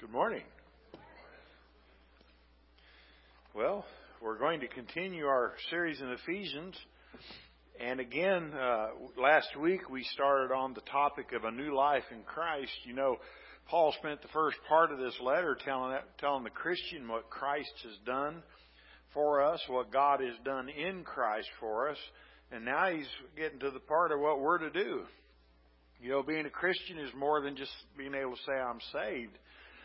Good morning. Well, we're going to continue our series in Ephesians. And again, last week we started on the topic of a new life in Christ. You know, Paul spent the first part of this letter telling the Christian what Christ has done for us, what God has done in Christ for us. And now he's getting to the part of what we're to do. You know, being a Christian is more than just being able to say I'm saved.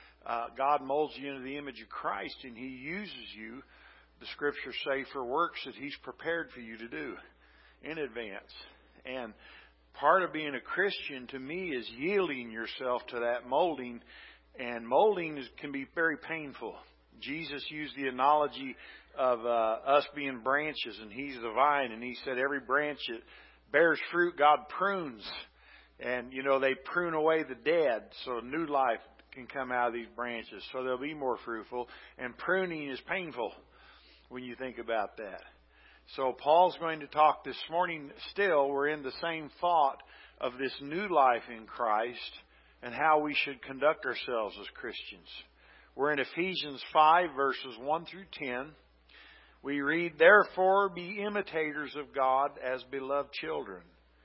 God molds you into the image of Christ, and He uses you, the Scriptures say, for works that He's prepared for you to do in advance. And part of being a Christian, to me, is yielding yourself to that molding. And molding can be very painful. Jesus used the analogy of us being branches, and He's the vine. And He said every branch that bears fruit, God prunes. And, you know, they prune away the dead, so new life can come out of these branches, so they'll be more fruitful. And pruning is painful when you think about that. So Paul's going to talk this morning still. We're in the same thought of this new life in Christ and how we should conduct ourselves as Christians. We're in Ephesians 5, verses 1 through 10. We read, "Therefore be imitators of God as beloved children,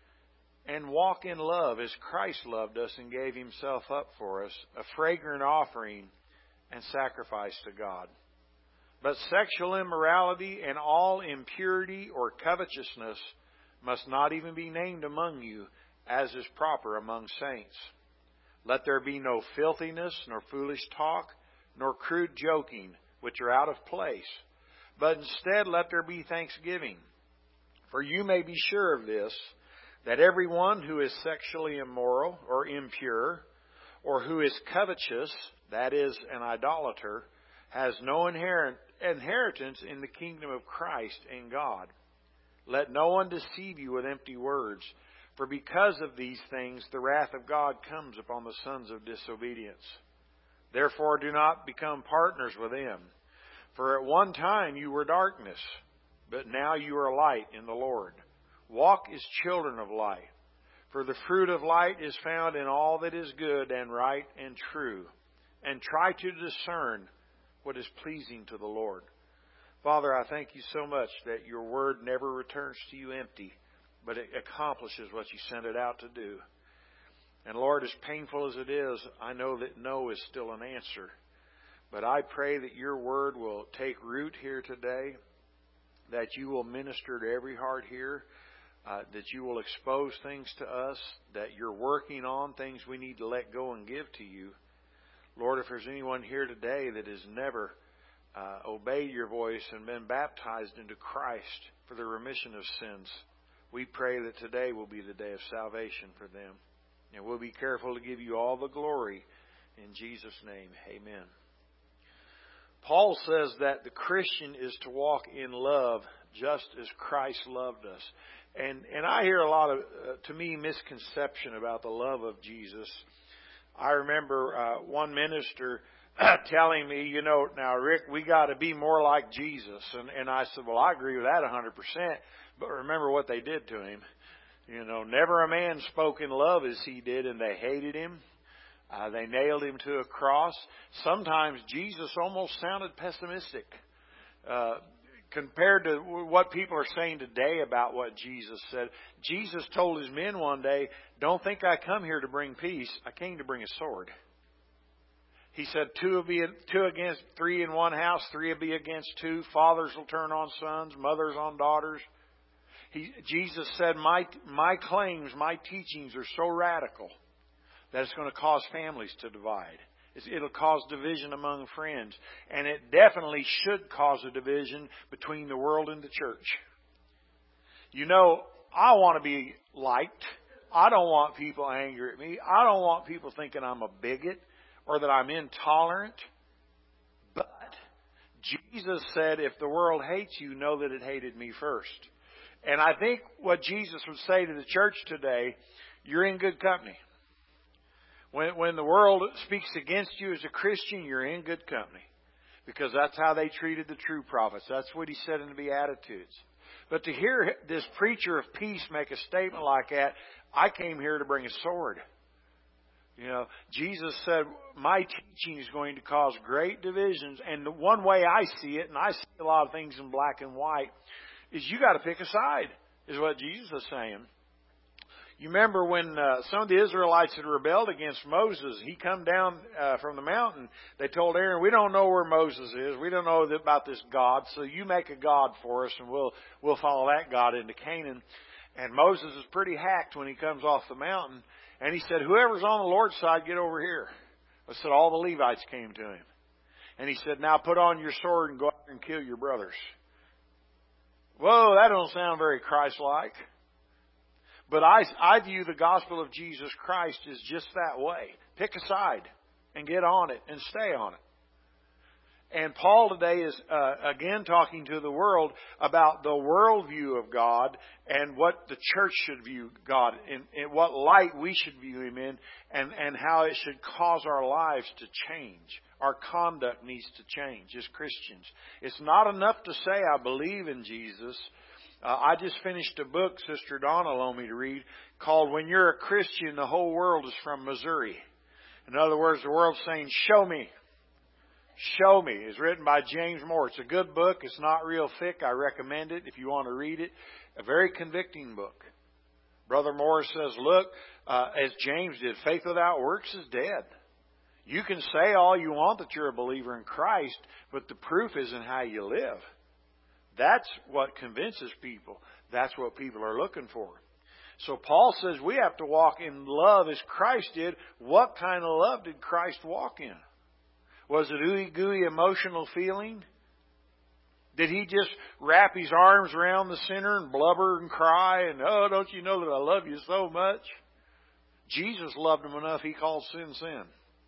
and walk in love as Christ loved us and gave Himself up for us, a fragrant offering and sacrifice to God. But sexual immorality and all impurity or covetousness must not even be named among you, as is proper among saints. Let there be no filthiness, nor foolish talk, nor crude joking, which are out of place. But instead let there be thanksgiving. For you may be sure of this, that everyone who is sexually immoral or impure, or who is covetous, that is, an idolater, has no inheritance in the kingdom of Christ and God. Let no one deceive you with empty words, for because of these things the wrath of God comes upon the sons of disobedience. Therefore do not become partners with them. For at one time you were darkness, but now you are light in the Lord. Walk as children of light, for the fruit of light is found in all that is good and right and true, and try to discern what is pleasing to the Lord." Father, I thank You so much that Your word never returns to You empty, but it accomplishes what You sent it out to do. And Lord, as painful as it is, I know that no is still an answer. But I pray that Your word will take root here today, that You will minister to every heart here, that You will expose things to us, that You're working on things we need to let go and give to You. Lord, if there's anyone here today that has never obeyed Your voice and been baptized into Christ for the remission of sins, we pray that today will be the day of salvation for them. And we'll be careful to give You all the glory. In Jesus' name, amen. Paul says that the Christian is to walk in love just as Christ loved us. And I hear a lot of, to me, misconception about the love of Jesus. I remember one minister telling me, you know, now, Rick, we got to be more like Jesus. And I said, well, I agree with that 100%. But remember what they did to Him. You know, never a man spoke in love as He did, and they hated Him. They nailed Him to a cross. Sometimes Jesus almost sounded pessimistic compared to what people are saying today about what Jesus said. Jesus told His men one day, "Don't think I come here to bring peace. I came to bring a sword." He said, two against three in one house, three will be against two. Fathers will turn on sons, mothers on daughters. Jesus said, my claims, my teachings are so radical that it's going to cause families to divide. It'll cause division among friends. And it definitely should cause a division between the world and the church. You know, I want to be liked. I don't want people angry at me. I don't want people thinking I'm a bigot or that I'm intolerant. But Jesus said, if the world hates you, know that it hated me first. And I think what Jesus would say to the church today, you're in good company. When the world speaks against you as a Christian, you're in good company. Because that's how they treated the true prophets. That's what He said in the Beatitudes. But to hear this preacher of peace make a statement like that, I came here to bring a sword. You know, Jesus said, my teaching is going to cause great divisions. And the one way I see it, and I see a lot of things in black and white, is you got to pick a side, is what Jesus is saying. You remember when some of the Israelites had rebelled against Moses, he come down from the mountain. They told Aaron, we don't know where Moses is. We don't know about this God. So you make a God for us and we'll follow that God into Canaan. And Moses is pretty hacked when he comes off the mountain. And he said, whoever's on the Lord's side, get over here. I said, all the Levites came to him. And he said, now put on your sword and go out and kill your brothers. Whoa, that don't sound very Christ-like. But I view the gospel of Jesus Christ as just that way. Pick a side and get on it and stay on it. And Paul today is again talking to the world about the worldview of God and what the church should view God in what light we should view Him in, and how it should cause our lives to change. Our conduct needs to change as Christians. It's not enough to say I believe in Jesus. I just finished a book Sister Donna loaned me to read called When You're a Christian, the Whole World is from Missouri. In other words, the world's saying, show me. Show Me. It's written by James Moore. It's a good book. It's not real thick. I recommend it if you want to read it. A very convicting book. Brother Moore says, look, as James did, faith without works is dead. You can say all you want that you're a believer in Christ, but the proof isn't how you live. That's what convinces people. That's what people are looking for. So Paul says we have to walk in love as Christ did. What kind of love did Christ walk in? Was it ooey-gooey emotional feeling? Did He just wrap His arms around the sinner and blubber and cry and, oh, don't you know that I love you so much? Jesus loved him enough, He called sin, sin.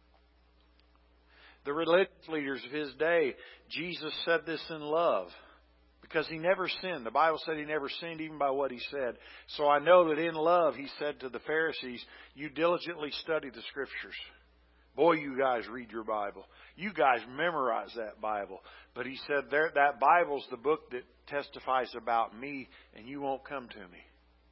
The religious leaders of His day, Jesus said this in love. Because He never sinned. The Bible said He never sinned even by what He said. So I know that in love He said to the Pharisees, you diligently study the Scriptures. Boy, you guys read your Bible. You guys memorize that Bible. But He said that Bible's the book that testifies about me, and you won't come to me.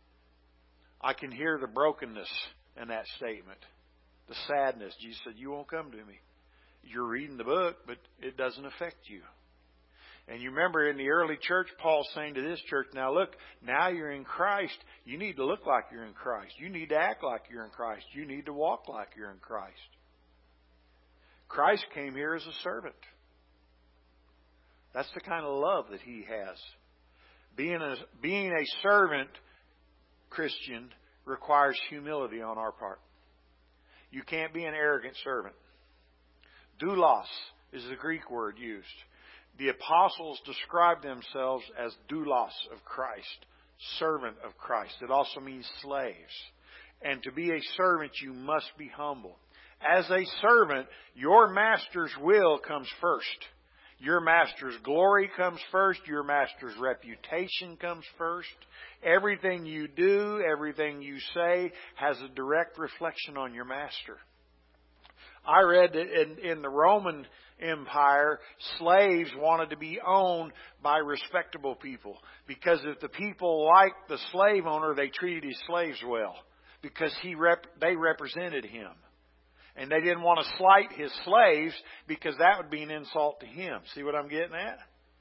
I can hear the brokenness in that statement. The sadness. Jesus said, you won't come to me. You're reading the book, but it doesn't affect you. And you remember in the early church, Paul's saying to this church, now look, now you're in Christ. You need to look like you're in Christ. You need to act like you're in Christ. You need to walk like you're in Christ. Christ came here as a servant. That's the kind of love that He has. Being a servant Christian requires humility on our part. You can't be an arrogant servant. Doulos is the Greek word used. The apostles described themselves as doulos of Christ, servant of Christ. It also means slaves. And to be a servant, you must be humble. As a servant, your master's will comes first. Your master's glory comes first. Your master's reputation comes first. Everything you do, everything you say has a direct reflection on your master. I read that in the Roman Empire, slaves wanted to be owned by respectable people. Because if the people liked the slave owner, they treated his slaves well. Because they represented him. And they didn't want to slight his slaves because that would be an insult to him. See what I'm getting at?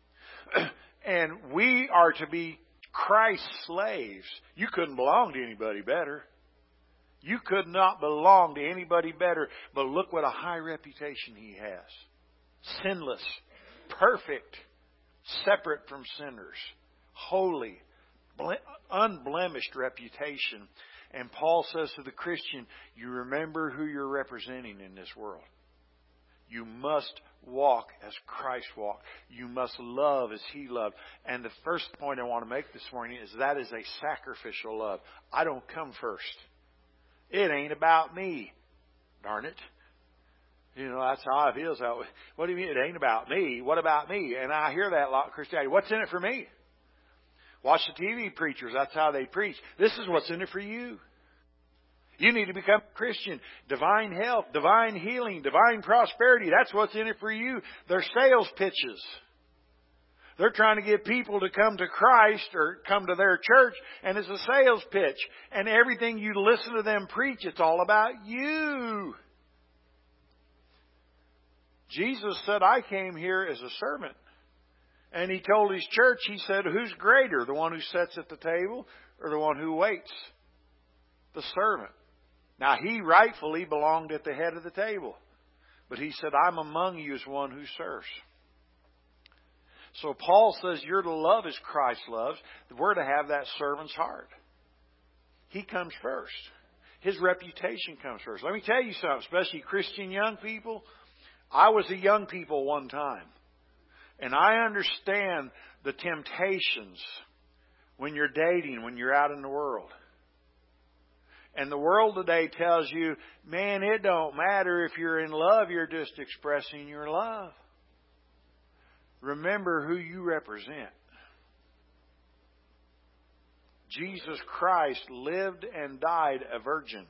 And we are to be Christ's slaves. You couldn't belong to anybody better. You could not belong to anybody better. But look what a high reputation he has. Sinless, perfect, separate from sinners, holy, unblemished reputation. And Paul says to the Christian, you remember who you're representing in this world. You must walk as Christ walked. You must love as He loved. And the first point I want to make this morning is that is a sacrificial love. I don't come first. It ain't about me. Darn it. You know, that's how I feel. So, what do you mean it ain't about me? What about me? And I hear that a lot in Christianity. What's in it for me? Watch the TV preachers. That's how they preach. This is what's in it for you. You need to become a Christian. Divine health, divine healing, divine prosperity. That's what's in it for you. They're sales pitches. They're trying to get people to come to Christ or come to their church, and it's a sales pitch. And everything you listen to them preach, it's all about you. Jesus said, I came here as a servant. And He told His church, He said, who's greater, the one who sits at the table or the one who waits? The servant. Now, He rightfully belonged at the head of the table. But He said, I'm among you as one who serves. So Paul says you're to love as Christ loves. We're to have that servant's heart. He comes first. His reputation comes first. Let me tell you something, especially Christian young people. I was a young people one time. And I understand the temptations when you're dating, when you're out in the world. And the world today tells you, man, it don't matter if you're in love, you're just expressing your love. Remember who you represent. Jesus Christ lived and died a virgin,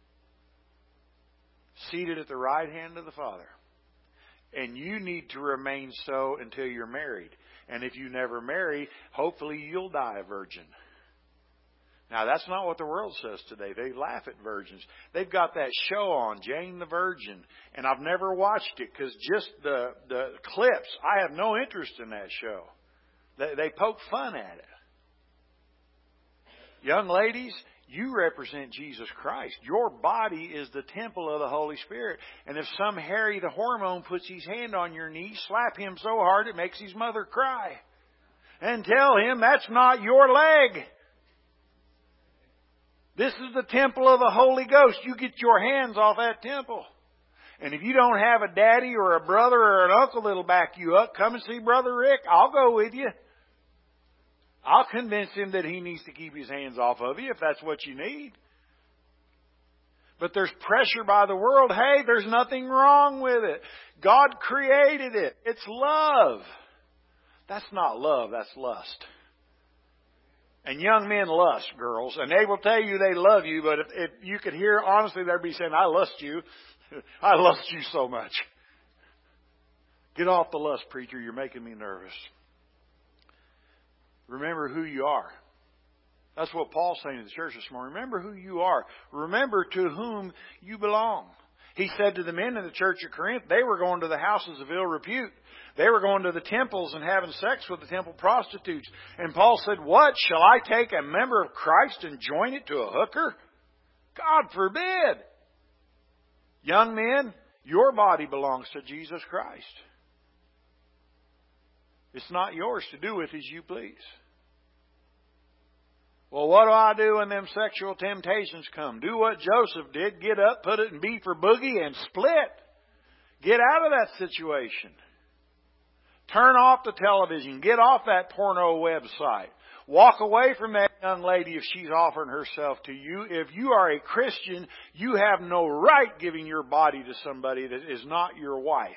seated at the right hand of the Father. And you need to remain so until you're married. And if you never marry, hopefully you'll die a virgin. Now, that's not what the world says today. They laugh at virgins. They've got that show on, Jane the Virgin, and I've never watched it because just the clips, I have no interest in that show. They poke fun at it. Young ladies, you represent Jesus Christ. Your body is the temple of the Holy Spirit. And if some Harry the hormone puts his hand on your knee, slap him so hard it makes his mother cry. And tell him that's not your leg. This is the temple of the Holy Ghost. You get your hands off that temple. And if you don't have a daddy or a brother or an uncle that'll back you up, come and see Brother Rick. I'll go with you. I'll convince him that he needs to keep his hands off of you if that's what you need. But there's pressure by the world. Hey, there's nothing wrong with it. God created it. It's love. That's not love. That's lust. And young men lust, girls. And they will tell you they love you, but if you could hear, honestly, they'd be saying, I lust you. I lust you so much. Get off the lust, preacher. You're making me nervous. Remember who you are. That's what Paul's saying to the church this morning. Remember who you are. Remember to whom you belong. He said to the men in the church of Corinth, they were going to the houses of ill repute. They were going to the temples and having sex with the temple prostitutes. And Paul said, what? Shall I take a member of Christ and join it to a hooker? God forbid. Young men, your body belongs to Jesus Christ. It's not yours to do with as you please. Well, what do I do when them sexual temptations come? Do what Joseph did. Get up, put it in B for boogie, and split. Get out of that situation. Turn off the television. Get off that porno website. Walk away from that young lady if she's offering herself to you. If you are a Christian, you have no right giving your body to somebody that is not your wife.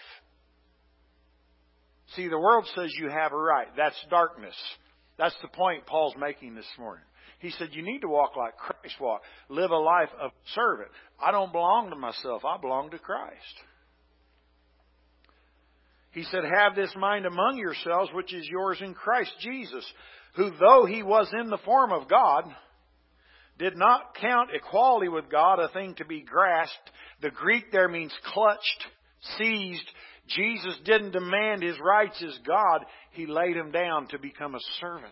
See, the world says you have a right. That's darkness. That's the point Paul's making this morning. He said you need to walk like Christ walked. Live a life of servant. I don't belong to myself. I belong to Christ. He said, have this mind among yourselves, which is yours in Christ Jesus, who though He was in the form of God, did not count equality with God a thing to be grasped. The Greek there means clutched, seized. Jesus didn't demand His rights as God. He laid Him down to become a servant.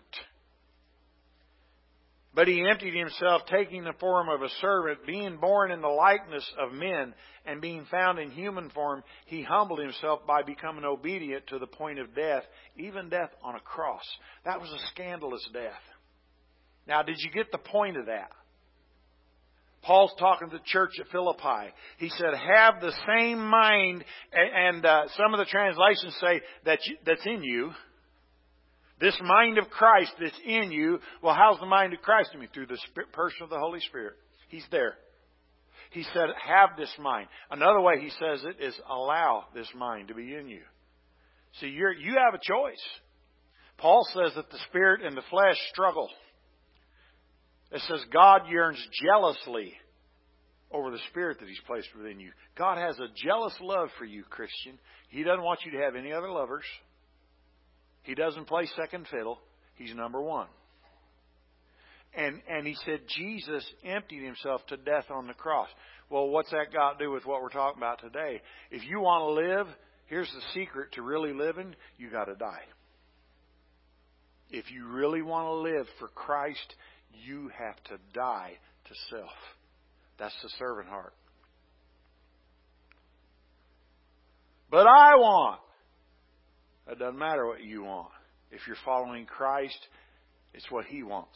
But He emptied Himself, taking the form of a servant, being born in the likeness of men, and being found in human form, He humbled Himself by becoming obedient to the point of death, even death on a cross. That was a scandalous death. Now, did you get the point of that? Paul's talking to the church at Philippi. He said, have the same mind, and some of the translations say that's in you. This mind of Christ that's in you. Well, how's the mind of Christ in me? Through the person of the Holy Spirit. He's there. He said, have this mind. Another way he says it is allow this mind to be in you. See, you have a choice. Paul says that the spirit and the flesh struggle. It says God yearns jealously over the spirit that He's placed within you. God has a jealous love for you, Christian. He doesn't want you to have any other lovers. He doesn't play second fiddle. He's number one. And he said Jesus emptied himself to death on the cross. Well, what's that got to do with what we're talking about today? If you want to live, here's the secret to really living. You got to die. If you really want to live for Christ, you have to die to self. That's the servant heart. But I want. It doesn't matter what you want. If you're following Christ, it's what He wants.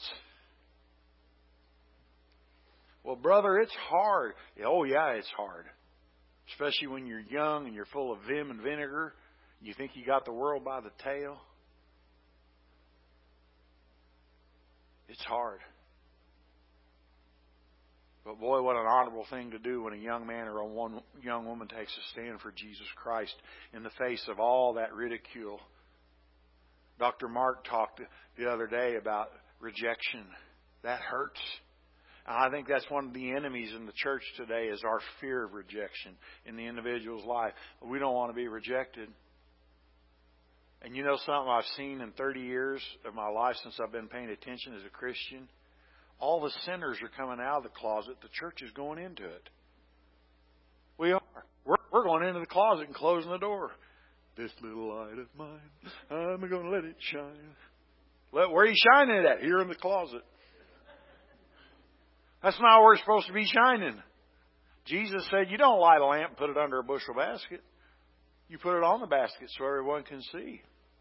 Well, brother, it's hard. Oh, yeah, it's hard. Especially when you're young and you're full of vim and vinegar. You think you got the world by the tail. It's hard. But boy, what an honorable thing to do when a young man or a young woman takes a stand for Jesus Christ in the face of all that ridicule. Dr. Mark talked the other day about rejection. That hurts. And I think that's one of the enemies in the church today is our fear of rejection in the individual's life. We don't want to be rejected. And you know something I've seen in 30 years of my life since I've been paying attention as a Christian? All the sinners are coming out of the closet. The church is going into it. We are. We're going into the closet and closing the door. This little light of mine, I'm going to let it shine. Where are you shining it at? Here in the closet. That's not where we're supposed to be shining. Jesus said, you don't light a lamp and put it under a bushel basket. You put it on the basket so everyone can see.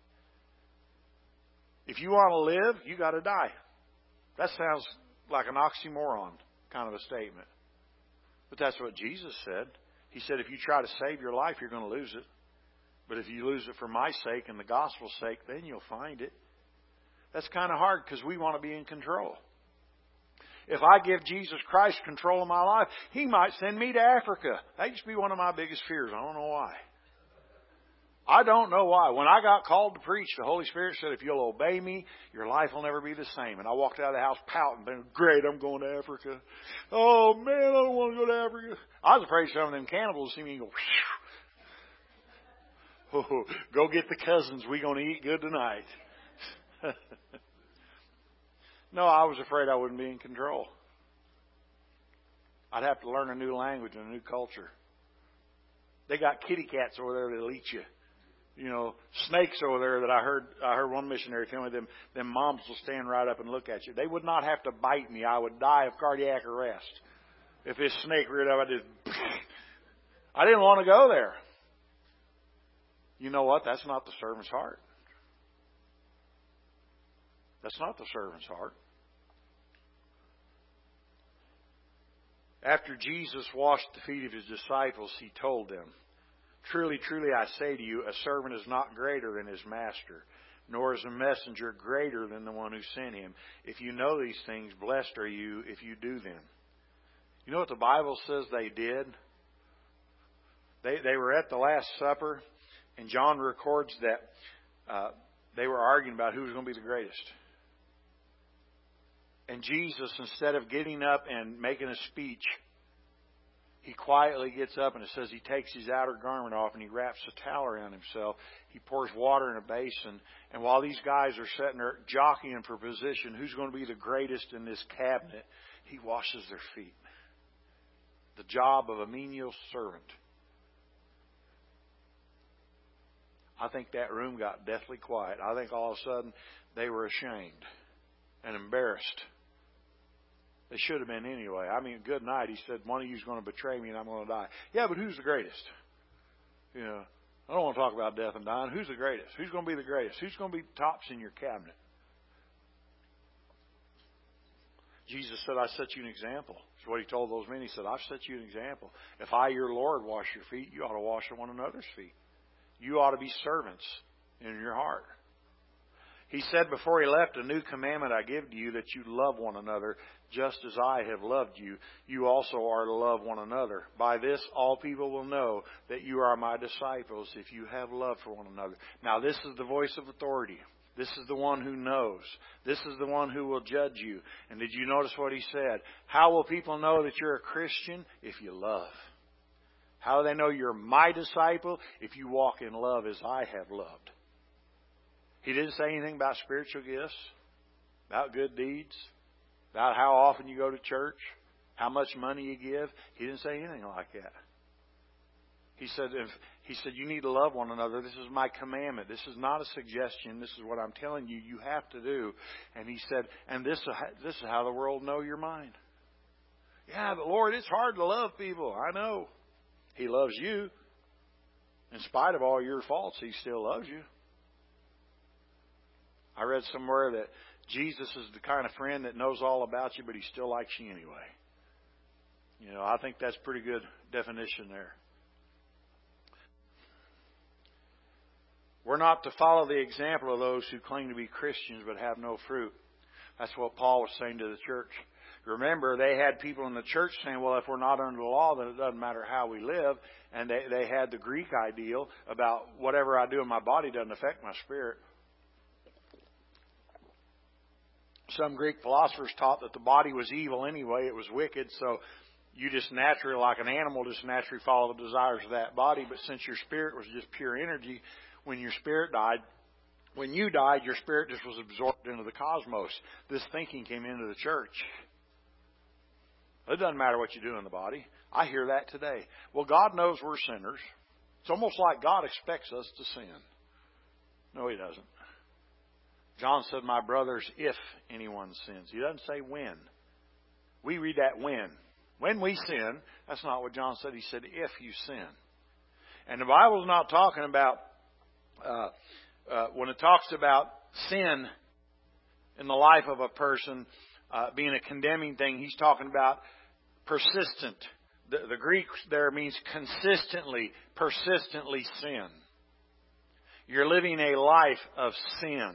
If you want to live, you got to die. That sounds like an oxymoron kind of a statement. But that's what Jesus said. He said, if you try to save your life, you're going to lose it. But if you lose it for my sake and the gospel's sake, then you'll find it. That's kind of hard because we want to be in control. If I give Jesus Christ control of my life, He might send me to Africa. That used to be one of my biggest fears. I don't know why. I don't know why. When I got called to preach, the Holy Spirit said, if you'll obey me, your life will never be the same. And I walked out of the house pouting, thinking, great, I'm going to Africa. Oh, man, I don't want to go to Africa. I was afraid some of them cannibals see me and go, oh, go get the cousins. We're going to eat good tonight. No, I was afraid I wouldn't be in control. I'd have to learn a new language and a new culture. They got kitty cats over there that'll eat you. You know, snakes over there that I heard one missionary tell me them moms will stand right up and look at you. They would not have to bite me. I would die of cardiac arrest. If this snake reared up, I didn't want to go there. You know what? That's not the servant's heart. That's not the servant's heart. After Jesus washed the feet of His disciples, He told them, truly, truly, I say to you, a servant is not greater than his master, nor is a messenger greater than the one who sent him. If you know these things, blessed are you if you do them. You know what the Bible says they did? They were at the Last Supper, and John records that they were arguing about who was going to be the greatest. And Jesus, instead of getting up and making a speech, He quietly gets up, and it says He takes His outer garment off and He wraps a towel around Himself. He pours water in a basin. And while these guys are sitting there jockeying for position, who's going to be the greatest in this cabinet, He washes their feet. The job of a menial servant. I think that room got deathly quiet. I think all of a sudden they were ashamed and embarrassed. They should have been anyway. I mean, good night. He said, one of you is going to betray me and I'm going to die. Yeah, but who's the greatest? You know, I don't want to talk about death and dying. Who's the greatest? Who's going to be the greatest? Who's going to be tops in your cabinet? Jesus said, I set you an example. That's what He told those men. He said, I've set you an example. If I, your Lord, wash your feet, you ought to wash one another's feet. You ought to be servants in your heart. He said before He left, a new commandment I give to you, that you love one another just as I have loved you. You also are to love one another. By this, all people will know that you are my disciples if you have love for one another. Now, this is the voice of authority. This is the one who knows. This is the one who will judge you. And did you notice what He said? How will people know that you're a Christian? If you love. How do they know you're my disciple? If you walk in love as I have loved. He didn't say anything about spiritual gifts, about good deeds, about how often you go to church, how much money you give. He didn't say anything like that. He said, you need to love one another. This is my commandment. This is not a suggestion. This is what I'm telling you. You have to do. And he said, and this is how the world know you're mine. Yeah, but Lord, it's hard to love people. I know. He loves you. In spite of all your faults, He still loves you. I read somewhere that Jesus is the kind of friend that knows all about you, but He still likes you anyway. You know, I think that's a pretty good definition there. We're not to follow the example of those who claim to be Christians but have no fruit. That's what Paul was saying to the church. Remember, they had people in the church saying, well, if we're not under the law, then it doesn't matter how we live. And they had the Greek ideal about whatever I do in my body doesn't affect my spirit. Some Greek philosophers taught that the body was evil anyway. It was wicked. So you just naturally, like an animal, just naturally follow the desires of that body. But since your spirit was just pure energy, when your spirit died, when you died, your spirit just was absorbed into the cosmos. This thinking came into the church. It doesn't matter what you do in the body. I hear that today. Well, God knows we're sinners. It's almost like God expects us to sin. No, He doesn't. John said, my brothers, if anyone sins. He doesn't say when. We read that when. When we sin, that's not what John said. He said, if you sin. And the Bible's not talking about, when it talks about sin in the life of a person being a condemning thing, He's talking about persistent. The Greek there means consistently, persistently sin. You're living a life of sin.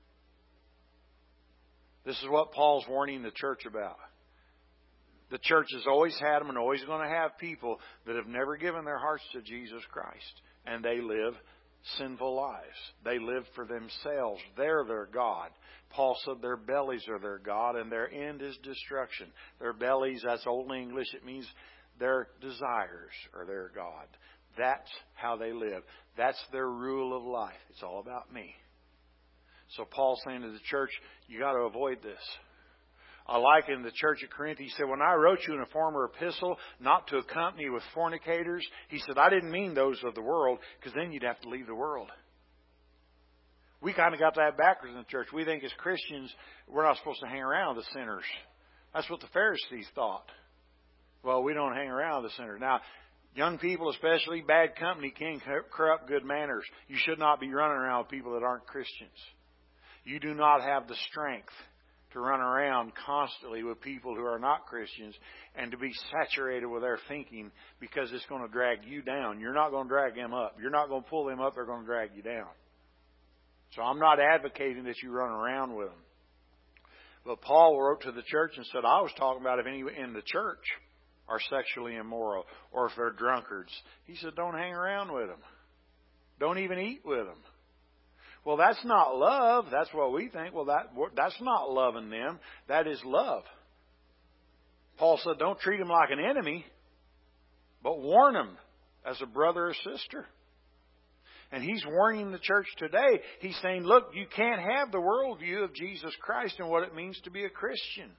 This is what Paul's warning the church about. The church has always had them and always going to have people that have never given their hearts to Jesus Christ. And they live sinful lives. They live for themselves. They're their God. Paul said their bellies are their God and their end is destruction. Their bellies, that's Old English. It means their desires are their God. That's how they live. That's their rule of life. It's all about me. So Paul's saying to the church, you got to avoid this. I like in the church at Corinth, he said, when I wrote you in a former epistle not to accompany with fornicators, he said, I didn't mean those of the world, because then you'd have to leave the world. We kind of got that backwards in the church. We think as Christians, we're not supposed to hang around with the sinners. That's what the Pharisees thought. Well, we don't hang around with the sinners. Now, young people especially, bad company can corrupt good manners. You should not be running around with people that aren't Christians. You do not have the strength to run around constantly with people who are not Christians and to be saturated with their thinking, because it's going to drag you down. You're not going to drag them up. You're not going to pull them up. They're going to drag you down. So I'm not advocating that you run around with them. But Paul wrote to the church and said, I was talking about if any in the church are sexually immoral or if they're drunkards. He said, don't hang around with them. Don't even eat with them. Well, that's not love. That's what we think. Well, that's not loving them. That is love. Paul said, don't treat them like an enemy, but warn them as a brother or sister. And he's warning the church today. He's saying, look, you can't have the worldview of Jesus Christ and what it means to be a Christian.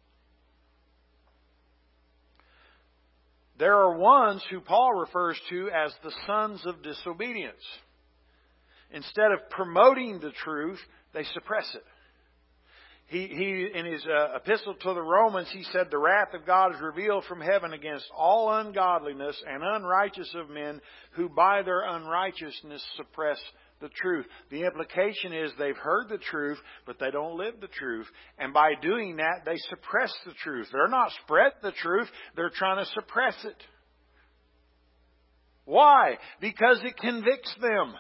There are ones who Paul refers to as the sons of disobedience. Instead of promoting the truth, they suppress it. He in his epistle to the Romans, he said, the wrath of God is revealed from heaven against all ungodliness and unrighteous of men who by their unrighteousness suppress the truth. The implication is they've heard the truth, but they don't live the truth. And by doing that, they suppress the truth. They're not spreading the truth. They're trying to suppress it. Why? Because it convicts them.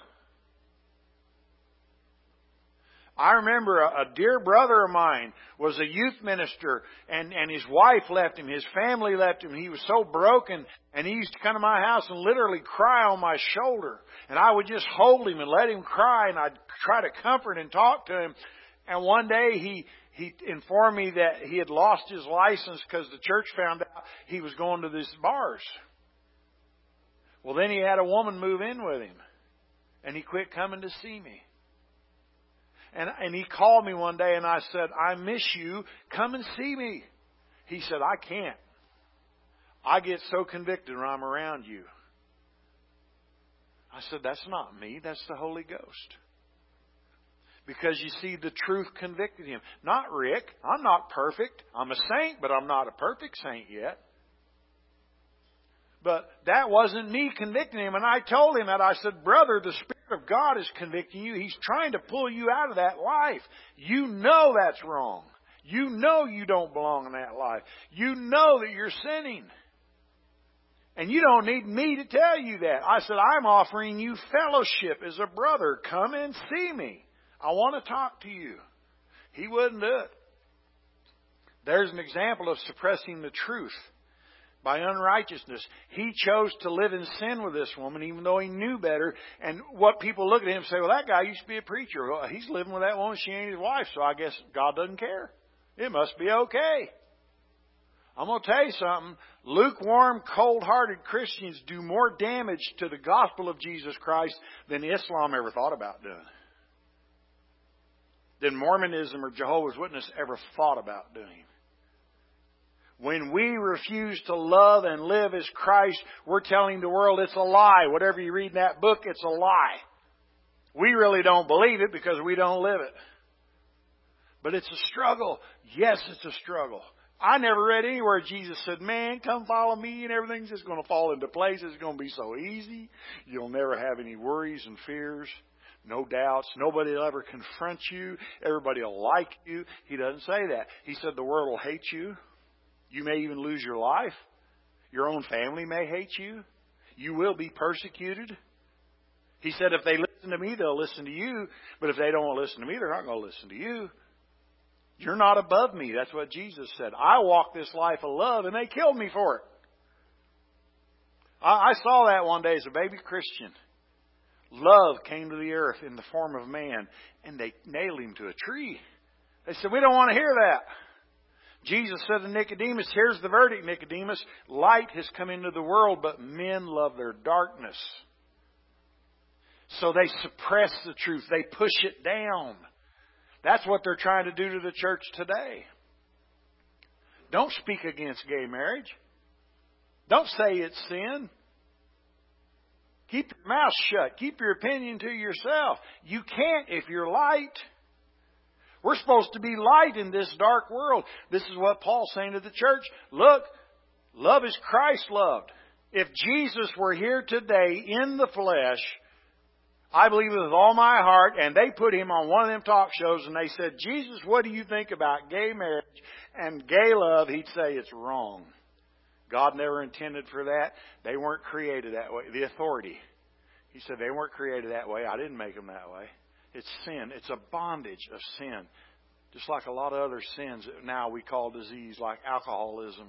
I remember a dear brother of mine was a youth minister, and his wife left him. His family left him. He was so broken, and he used to come to my house and literally cry on my shoulder. And I would just hold him and let him cry, and I'd try to comfort and talk to him. And one day he informed me that he had lost his license because the church found out he was going to these bars. Well, then he had a woman move in with him, and he quit coming to see me. And he called me one day and I said, I miss you. Come and see me. He said, I can't. I get so convicted when I'm around you. I said, that's not me. That's the Holy Ghost. Because you see, the truth convicted him. Not Rick. I'm not perfect. I'm a saint, but I'm not a perfect saint yet. But that wasn't me convicting him. And I told him that. I said, brother, the Spirit of God is convicting you. He's trying to pull you out of that life. You know that's wrong. You know you don't belong in that life. You know that you're sinning. And you don't need me to tell you that. I said, I'm offering you fellowship as a brother. Come and see me. I want to talk to you. He wouldn't do it. There's an example of suppressing the truth by unrighteousness. He chose to live in sin with this woman even though he knew better. And what people look at him and say, well, that guy used to be a preacher. Well, he's living with that woman. She ain't his wife. So I guess God doesn't care. It must be okay. I'm going to tell you something. Lukewarm, cold-hearted Christians do more damage to the gospel of Jesus Christ than Islam ever thought about doing. Than Mormonism or Jehovah's Witness ever thought about doing. When we refuse to love and live as Christ, we're telling the world it's a lie. Whatever you read in that book, it's a lie. We really don't believe it because we don't live it. But it's a struggle. Yes, it's a struggle. I never read anywhere Jesus said, man, come follow me and everything's just going to fall into place. It's going to be so easy. You'll never have any worries and fears. No doubts. Nobody will ever confront you. Everybody will like you. He doesn't say that. He said the world will hate you. You may even lose your life. Your own family may hate you. You will be persecuted. He said if they listen to me, they'll listen to you. But if they don't listen to me, they're not going to listen to you. You're not above me. That's what Jesus said. I walk this life of love, and they killed me for it. I saw that one day as a baby Christian. Love came to the earth in the form of man, and they nailed him to a tree. They said, we don't want to hear that. Jesus said to Nicodemus, here's the verdict, Nicodemus. Light has come into the world, but men love their darkness. So they suppress the truth. They push it down. That's what they're trying to do to the church today. Don't speak against gay marriage. Don't say it's sin. Keep your mouth shut. Keep your opinion to yourself. You can't if you're light. We're supposed to be light in this dark world. This is what Paul's saying to the church. Look, love is Christ loved. If Jesus were here today in the flesh, I believe with all my heart, and they put him on one of them talk shows and they said, Jesus, what do you think about gay marriage and gay love? He'd say it's wrong. God never intended for that. They weren't created that way. The authority. He said they weren't created that way. I didn't make them that way. It's sin. It's a bondage of sin. Just like a lot of other sins that now we call disease, like alcoholism.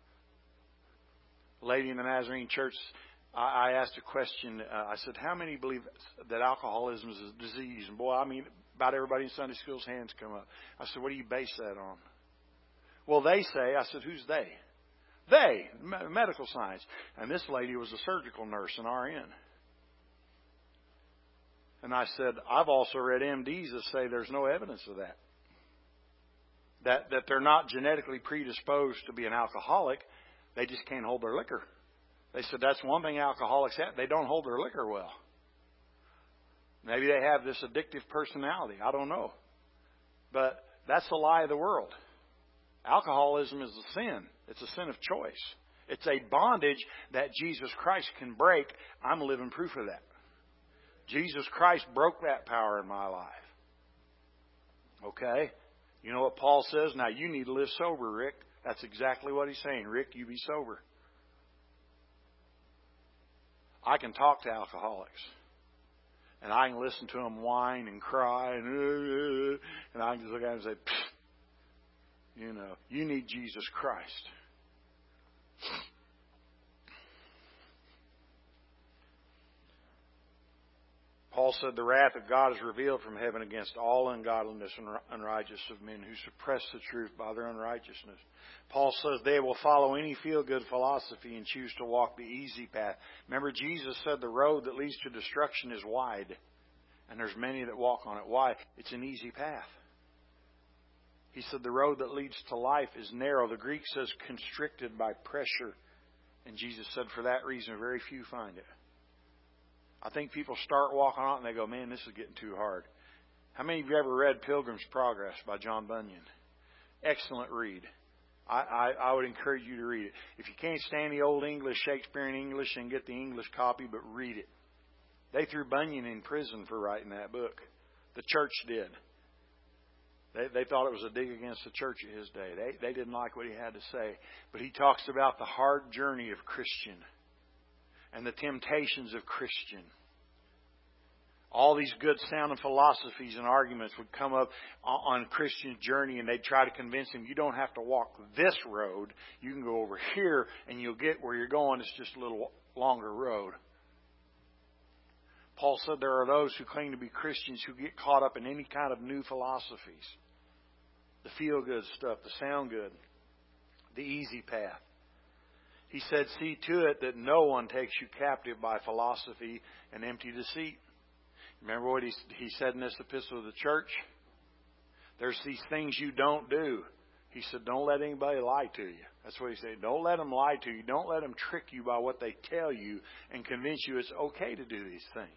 A lady in the Nazarene church, I asked a question. I said, how many believe that alcoholism is a disease? And boy, I mean, about everybody in Sunday school's hands come up. I said, what do you base that on? Well, they say. I said, who's they? They, medical science. And this lady was a surgical nurse, an RN. And I said, I've also read MDs that say there's no evidence of that. That they're not genetically predisposed to be an alcoholic. They just can't hold their liquor. They said that's one thing alcoholics have. They don't hold their liquor well. Maybe they have this addictive personality. I don't know. But that's the lie of the world. Alcoholism is a sin. It's a sin of choice. It's a bondage that Jesus Christ can break. I'm a living proof of that. Jesus Christ broke that power in my life. Okay? You know what Paul says? Now you need to live sober, Rick. That's exactly what he's saying. Rick, you be sober. I can talk to alcoholics. And I can listen to them whine and cry. And I can just look at them and say, you know, you need Jesus Christ. Paul said the wrath of God is revealed from heaven against all ungodliness and unrighteousness of men who suppress the truth by their unrighteousness. Paul says they will follow any feel-good philosophy and choose to walk the easy path. Remember, Jesus said the road that leads to destruction is wide, and there's many that walk on it. Why? It's an easy path. He said the road that leads to life is narrow. The Greek says constricted by pressure. And Jesus said for that reason, very few find it. I think people start walking on it and they go, man, this is getting too hard. How many of you ever read Pilgrim's Progress by John Bunyan? Excellent read. I would encourage you to read it. If you can't stand the old English, Shakespearean English, then get the English copy, but read it. They threw Bunyan in prison for writing that book. The church did. They thought it was a dig against the church of his day. They didn't like what he had to say. But he talks about the hard journey of Christian and the temptations of Christian. All these good sounding philosophies and arguments would come up on Christian's journey, and they'd try to convince him, you don't have to walk this road. You can go over here and you'll get where you're going. It's just a little longer road. Paul said there are those who claim to be Christians who get caught up in any kind of new philosophies. The feel-good stuff, the sound-good, the easy path. He said, see to it that no one takes you captive by philosophy and empty deceit. Remember what he said in this epistle to the church? There's these things you don't do. He said, don't let anybody lie to you. That's what he said. Don't let them lie to you. Don't let them trick you by what they tell you and convince you it's okay to do these things.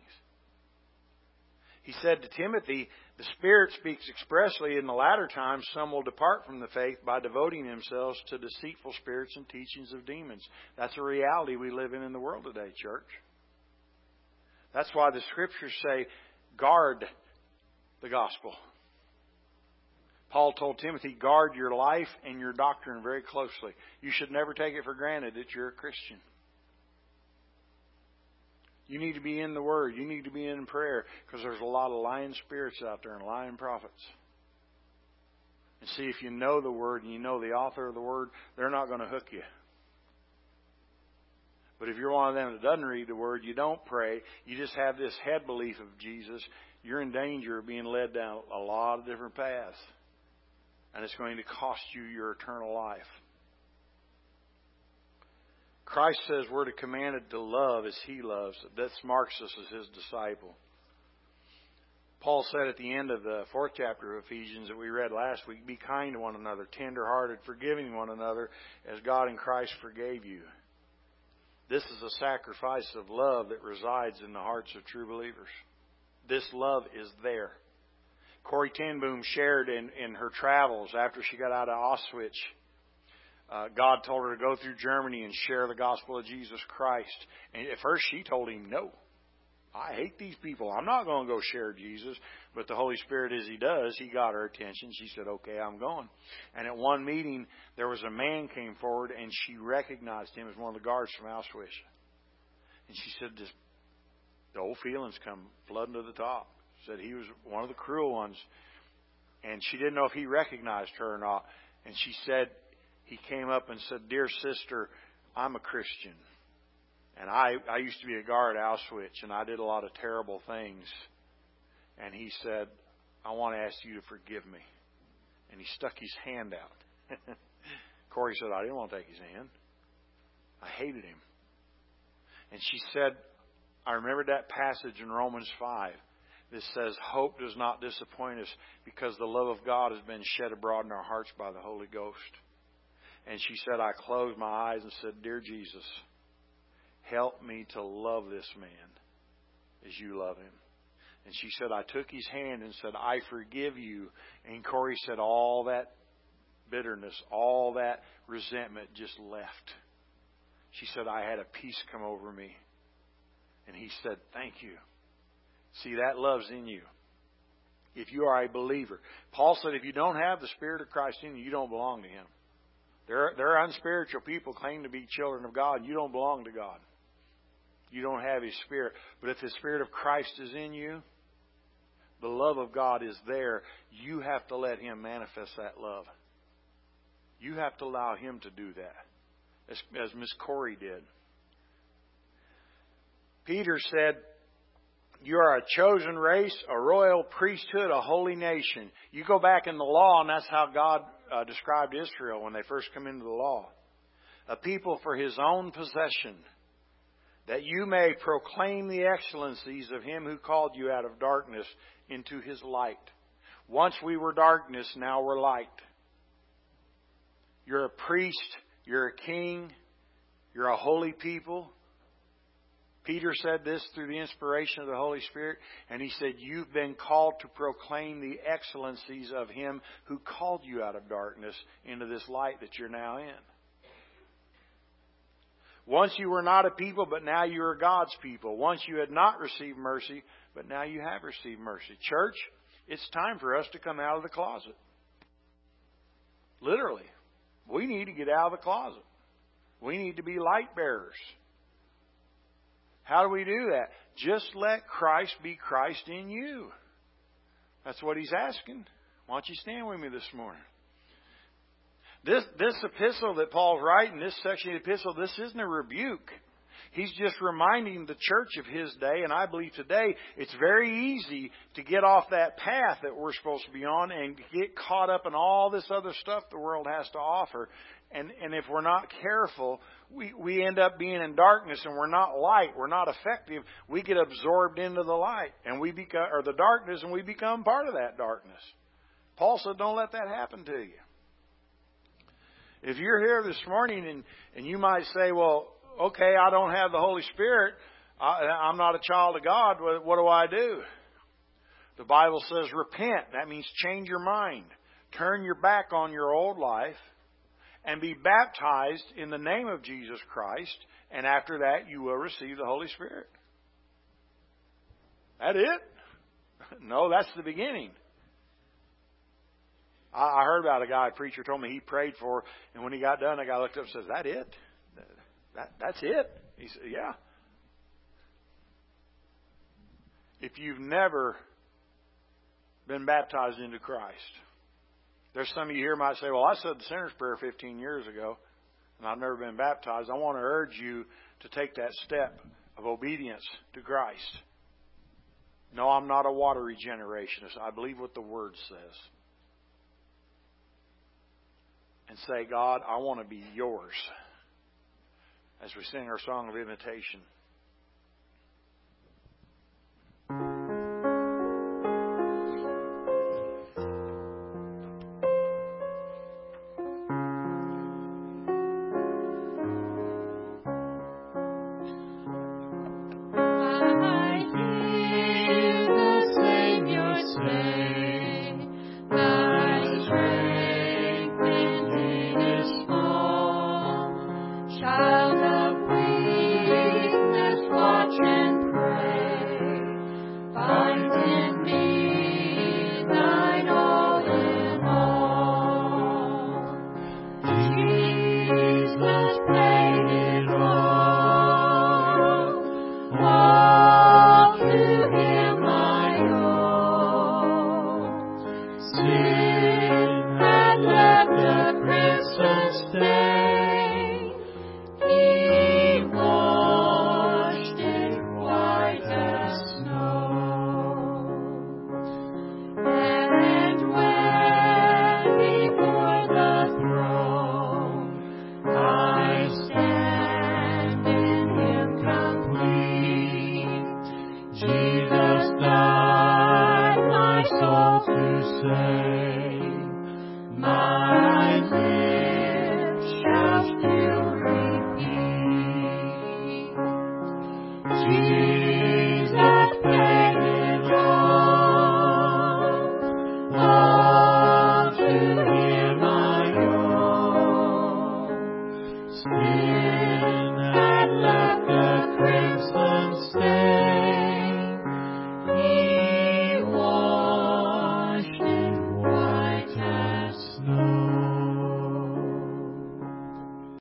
He said to Timothy, the Spirit speaks expressly in the latter times, some will depart from the faith by devoting themselves to deceitful spirits and teachings of demons. That's a reality we live in the world today, church. That's why the Scriptures say, guard the gospel. Paul told Timothy, guard your life and your doctrine very closely. You should never take it for granted that you're a Christian. You need to be in the Word. You need to be in prayer, because there's a lot of lying spirits out there and lying prophets. And see, if you know the Word and you know the author of the Word, they're not going to hook you. But if you're one of them that doesn't read the Word, you don't pray, you just have this head belief of Jesus, you're in danger of being led down a lot of different paths. And it's going to cost you your eternal life. Christ says we're commanded to love as He loves. That marks us as His disciple. Paul said at the end of the 4th chapter of Ephesians that we read last week, be kind to one another, tender-hearted, forgiving one another as God in Christ forgave you. This is a sacrifice of love that resides in the hearts of true believers. This love is there. Corrie ten Boom shared in her travels after she got out of Auschwitz. God told her to go through Germany and share the gospel of Jesus Christ. And at first she told him, no, I hate these people. I'm not going to go share Jesus. But the Holy Spirit, as He does, He got her attention. She said, okay, I'm going. And at one meeting, there was a man came forward and she recognized him as one of the guards from Auschwitz. And she said, the old feelings come flooding to the top. Said he was one of the cruel ones. And she didn't know if he recognized her or not. And she said, he came up and said, dear sister, I'm a Christian. And I used to be a guard at Auschwitz, and I did a lot of terrible things. And he said, I want to ask you to forgive me. And he stuck his hand out. Corrie said, I didn't want to take his hand. I hated him. And she said, I remembered that passage in Romans 5 that says, hope does not disappoint us because the love of God has been shed abroad in our hearts by the Holy Ghost. And she said, I closed my eyes and said, dear Jesus, help me to love this man as you love him. And she said, I took his hand and said, I forgive you. And Corrie said, all that bitterness, all that resentment just left. She said, I had a peace come over me. And he said, thank you. See, that love's in you. If you are a believer. Paul said, if you don't have the Spirit of Christ in you, you don't belong to Him. There are unspiritual people claim to be children of God. You don't belong to God. You don't have His Spirit. But if the Spirit of Christ is in you, the love of God is there. You have to let Him manifest that love. You have to allow Him to do that, as Miss Corrie did. Peter said, you are a chosen race, a royal priesthood, a holy nation. You go back in the law, and that's how God described Israel when they first come into the law. A people for His own possession, that you may proclaim the excellencies of Him who called you out of darkness into His light. Once we were darkness, now we're light. You're a priest, you're a king, you're a holy people. Peter said this through the inspiration of the Holy Spirit, and he said, you've been called to proclaim the excellencies of Him who called you out of darkness into this light that you're now in. Once you were not a people, but now you are God's people. Once you had not received mercy, but now you have received mercy. Church, it's time for us to come out of the closet. Literally. We need to get out of the closet. We need to be light bearers. How do we do that? Just let Christ be Christ in you. That's what He's asking. Why don't you stand with me this morning? This epistle that Paul's writing, this section of the epistle, this isn't a rebuke. He's just reminding the church of his day, and I believe today, it's very easy to get off that path that we're supposed to be on and get caught up in all this other stuff the world has to offer. And if we're not careful, we end up being in darkness, and we're not light, we're not effective. We get absorbed into the light, and we become, or the darkness, and we become part of that darkness. Paul said, don't let that happen to you. If you're here this morning and you might say, well, okay, I don't have the Holy Spirit. I'm not a child of God. What do I do? The Bible says repent. That means change your mind. Turn your back on your old life and be baptized in the name of Jesus Christ. And after that, you will receive the Holy Spirit. That it? No, that's the beginning. I heard about a guy, a preacher told me he prayed for, and when he got done, the guy looked up and says, "That it? That's it?" He said, "Yeah." If you've never been baptized into Christ, there's some of you here might say, "Well, I said the sinner's prayer 15 years ago, and I've never been baptized." I want to urge you to take that step of obedience to Christ. No, I'm not a water regenerationist. I believe what the Word says. And say, God, I want to be yours. As we sing our song of invitation.